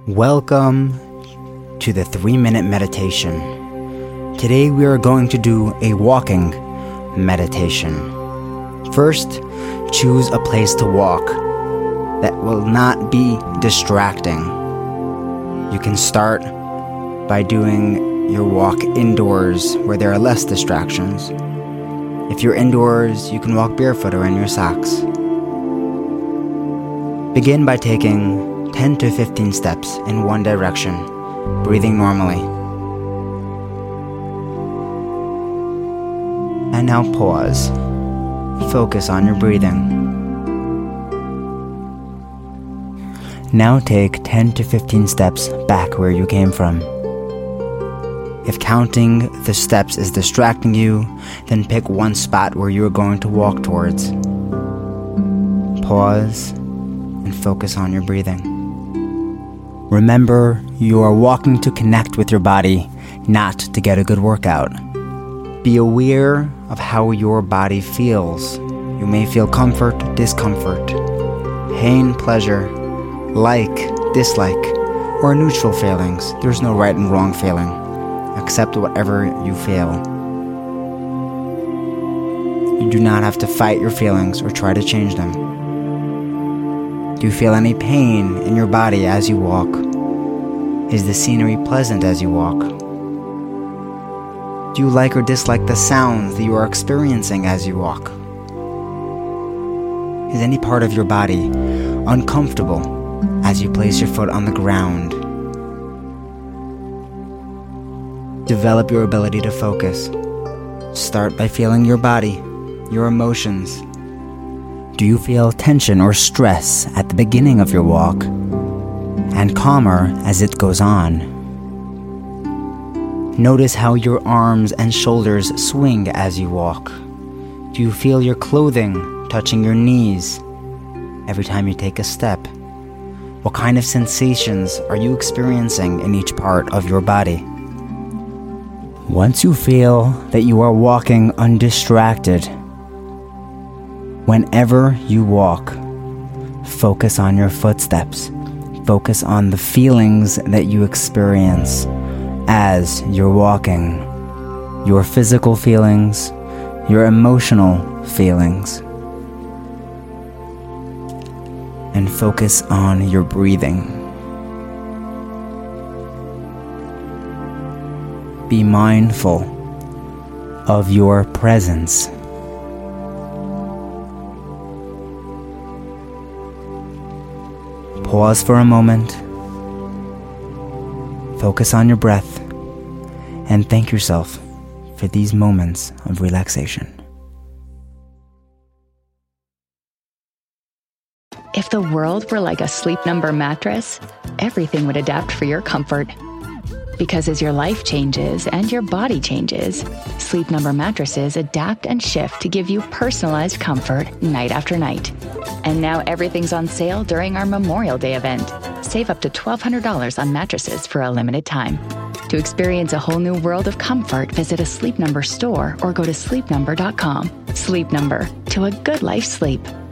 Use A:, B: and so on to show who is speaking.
A: Welcome to the 3-minute meditation. Today we are going to do a walking meditation. First, choose a place to walk that will not be distracting. You can start by doing your walk indoors where there are less distractions. If you're indoors, you can walk barefoot or in your socks. Begin by taking 10 to 15 steps in one direction, breathing normally. And now pause. Focus on your breathing. Now take 10 to 15 steps back where you came from. If counting the steps is distracting you, then pick one spot where you are going to walk towards. Pause and focus on your breathing. Remember, you are walking to connect with your body, not to get a good workout. Be aware of how your body feels. You may feel comfort, discomfort, pain, pleasure, like, dislike, or neutral feelings. There's no right and wrong feeling. Accept whatever you feel. You do not have to fight your feelings or try to change them. Do you feel any pain in your body as you walk? Is the scenery pleasant as you walk? Do you like or dislike the sounds that you are experiencing as you walk? Is any part of your body uncomfortable as you place your foot on the ground? Develop your ability to focus. Start by feeling your body, your emotions. Do you feel tension or stress at the beginning of your walk and calmer as it goes on? Notice how your arms and shoulders swing as you walk. Do you feel your clothing touching your knees every time you take a step? What kind of sensations are you experiencing in each part of your body? Once you feel that you are walking undistracted, whenever you walk, focus on your footsteps. Focus on the feelings that you experience as you're walking. Your physical feelings, your emotional feelings. And focus on your breathing. Be mindful of your presence. Pause for a moment. Focus on your breath. And thank yourself for these moments of relaxation.
B: If the world were like a Sleep Number mattress, everything would adapt for your comfort. Because as your life changes and your body changes, Sleep Number mattresses adapt and shift to give you personalized comfort night after night. And now everything's on sale during our Memorial Day event. Save up to $1,200 on mattresses for a limited time. To experience a whole new world of comfort, visit a Sleep Number store or go to sleepnumber.com. Sleep Number, to a good life sleep.